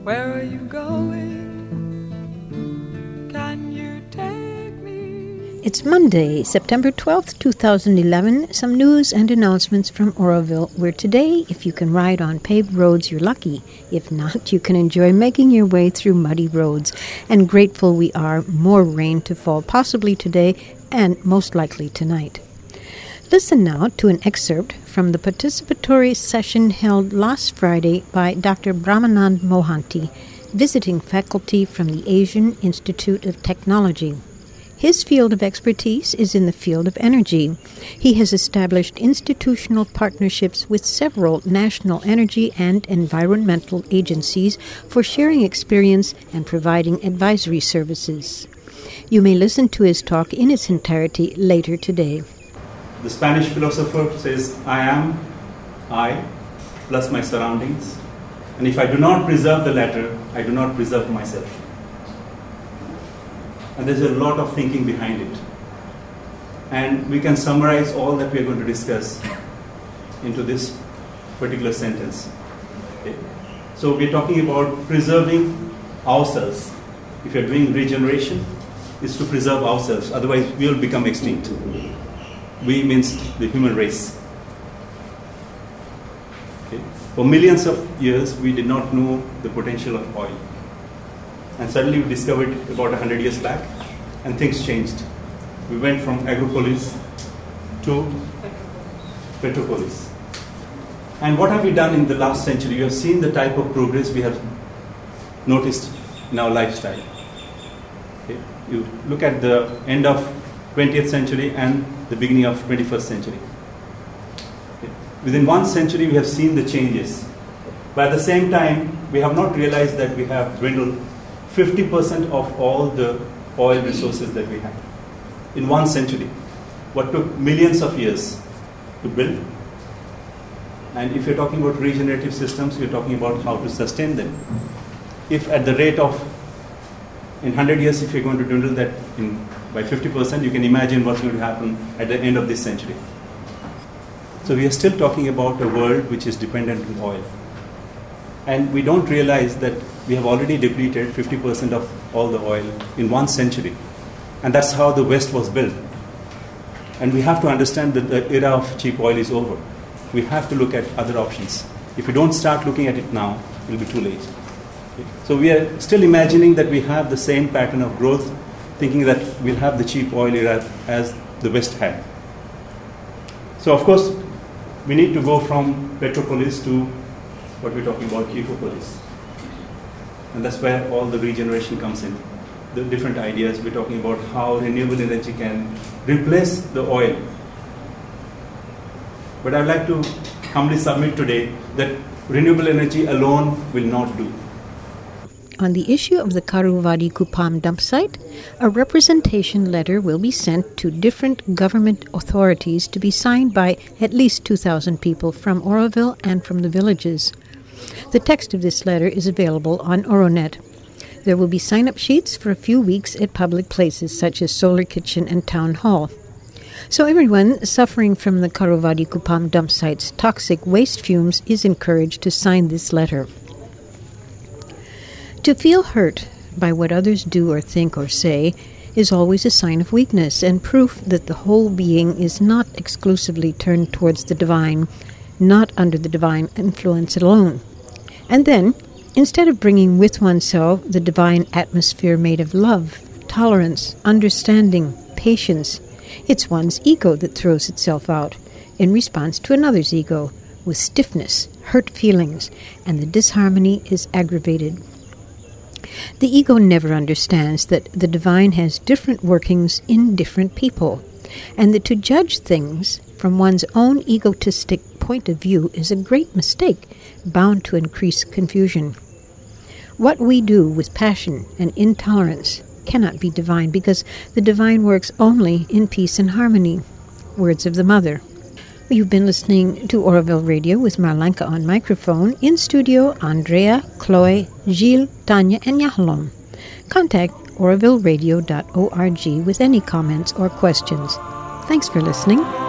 Where are you going? Can you take me? It's Monday, September 12th, 2011. Some news and announcements from Oroville, where today, if you can ride on paved roads, you're lucky. If not, you can enjoy making your way through muddy roads. And grateful we are, more rain to fall, possibly today and most likely tonight. Listen now to an excerpt from the participatory session held last Friday by Dr. Brahmanand Mohanty, visiting faculty from the Asian Institute of Technology. His field of expertise is in the field of energy. He has established institutional partnerships with several national energy and environmental agencies for sharing experience and providing advisory services. You may listen to his talk in its entirety later today. The Spanish philosopher says, I am, I, plus my surroundings. And if I do not preserve the latter, I do not preserve myself. And there's a lot of thinking behind it. And we can summarize all that we are going to discuss into this particular sentence. Okay. So we're talking about preserving ourselves. If you're doing regeneration, it's to preserve ourselves. Otherwise, we will become extinct. We means the human race. Okay. For millions of years, we did not know the potential of oil. And suddenly we discovered it about 100 years back, and things changed. We went from agropolis to petropolis. And what have we done in the last century? You have seen the type of progress we have noticed in our lifestyle. Okay. You look at the end of 20th century and the beginning of 21st century. Okay. Within 1 century, we have seen the changes. But at the same time, we have not realized that we have dwindled 50% of all the oil resources that we have in 1 century. What took millions of years to build. And if you're talking about regenerative systems, you're talking about how to sustain them. If at the rate of, in 100 years, if you're going to dwindle that by 50%, you can imagine what's going to happen at the end of this century. So we are still talking about a world which is dependent on oil. And we don't realize that we have already depleted 50% of all the oil in 1 century. And that's how the West was built. And we have to understand that the era of cheap oil is over. We have to look at other options. If we don't start looking at it now, it will be too late. Okay. So we are still imagining that we have the same pattern of growth, thinking that we'll have the cheap oil era as the West had. So of course, we need to go from petropolis to what we're talking about, ecopolis. And that's where all the regeneration comes in. The different ideas, we're talking about how renewable energy can replace the oil. But I'd like to humbly submit today that renewable energy alone will not do. On the issue of the Karuvadi Kupam dump site, a representation letter will be sent to different government authorities to be signed by at least 2,000 people from Oroville and from the villages. The text of this letter is available on Oronet. There will be sign-up sheets for a few weeks at public places such as Solar Kitchen and Town Hall. So everyone suffering from the Karuvadi Kupam dump site's toxic waste fumes is encouraged to sign this letter. To feel hurt by what others do or think or say is always a sign of weakness and proof that the whole being is not exclusively turned towards the divine, not under the divine influence alone. And then, instead of bringing with oneself the divine atmosphere made of love, tolerance, understanding, patience, it's one's ego that throws itself out in response to another's ego with stiffness, hurt feelings, and the disharmony is aggravated. The ego never understands that the divine has different workings in different people, and that to judge things from one's own egotistic point of view is a great mistake, bound to increase confusion. What we do with passion and intolerance cannot be divine, because the divine works only in peace and harmony. Words of the Mother. You've been listening to Oroville Radio with Marlanka on microphone. In studio, Andrea, Chloe, Gilles, Tanya, and Yahalom. Contact orovilleradio.org with any comments or questions. Thanks for listening.